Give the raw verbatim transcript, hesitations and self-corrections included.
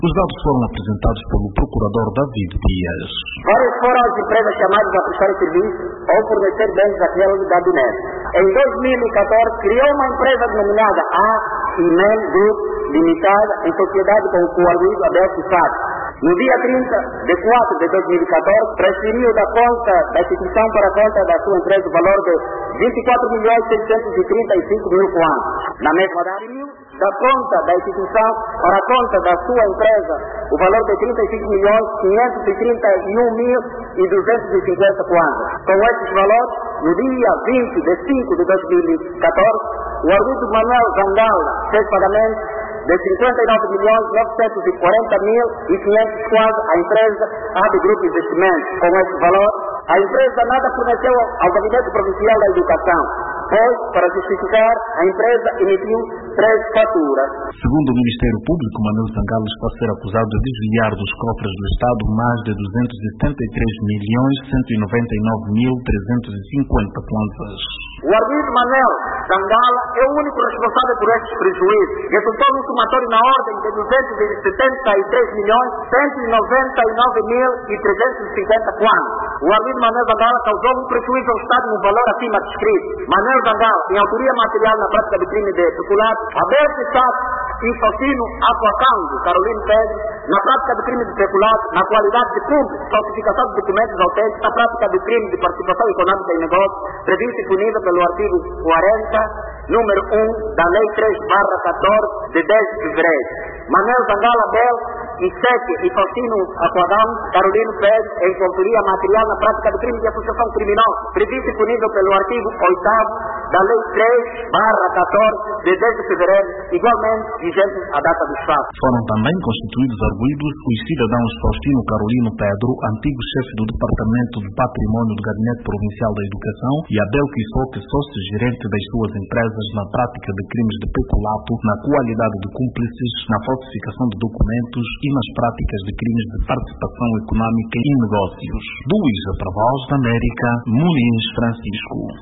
Os dados foram apresentados pelo procurador David Dias. Várias foram as empresas chamadas a prestar serviço ou fornecer bens àquele gabinete. Em dois mil e catorze, criou uma empresa denominada A I M E N Group Limitada, em sociedade com o Arguido Abel Cifat. No dia trinta de quatro de dois mil e catorze, transferiu da conta da instituição para a conta da sua empresa o valor de vinte e quatro milhões seiscentos e trinta e cinco mil kwanza. Na mesma data, da conta da instituição para a conta da sua empresa o valor de trinta e cinco milhões quinhentos e trinta e um mil e duzentos e cinquenta kwanza. Com esses valores, no dia vinte de cinco de dois mil e catorze, o Arguido Manuel Zangala fez pagamento de cinquenta e nove milhões novecentos e quarenta mil e quinhentos kwanza à empresa A B Group Investimentos. Com esse valor, a empresa nada forneceu ao Gabinete Provincial da Educação, pois, para justificar, a empresa emitiu três faturas. Segundo o Ministério Público, Manuel Zangala está a ser acusado de desviar dos cofres do Estado mais de duzentos e setenta e três milhões cento e noventa e nove mil trezentos e cinquenta kwanzas. O Arguido Manuel Zangala é o único responsável por estes prejuízos. Resultou num somatório na ordem de duzentos e setenta e três milhões cento e noventa e nove mil trezentos e cinquenta kwanzas. O Arguido Manuel Zangala causou um prejuízo ao Estado no valor acima descrito. Manuel Zangala, em autoria material na prática de crime de peculato, Abel Cifat e Faustino Apuacango Carolino Pedro, na prática de crime de peculato, na qualidade de cúmplice, falsificação de documentos autênticos, na prática do crime de participação econômica em negócio, previsto e punido pelo artigo quarenta, número um, da Lei três barra quatorze, de dez de fevereiro. Manuel Zangala Abel e Sete e Faustino Apuacango Carolino Pedro, em autoria material na prática do crime de associação criminosa, previsto e punido pelo artigo oitavo da Lei três barra quatorze, de dez de fevereiro, igualmente vigentes à data dos fatos. Foram também constituídos arguidos os cidadãos Faustino Carolino Pedro, antigo chefe do Departamento de Patrimônio do Gabinete Provincial da Educação, e Abel Kisoque, sócio-gerente das suas empresas na prática de crimes de peculato, na qualidade de cúmplices, na falsificação de documentos e nas práticas de crimes de participação econômica em negócios. Luísa, para a Voz da América, Molins Francisco.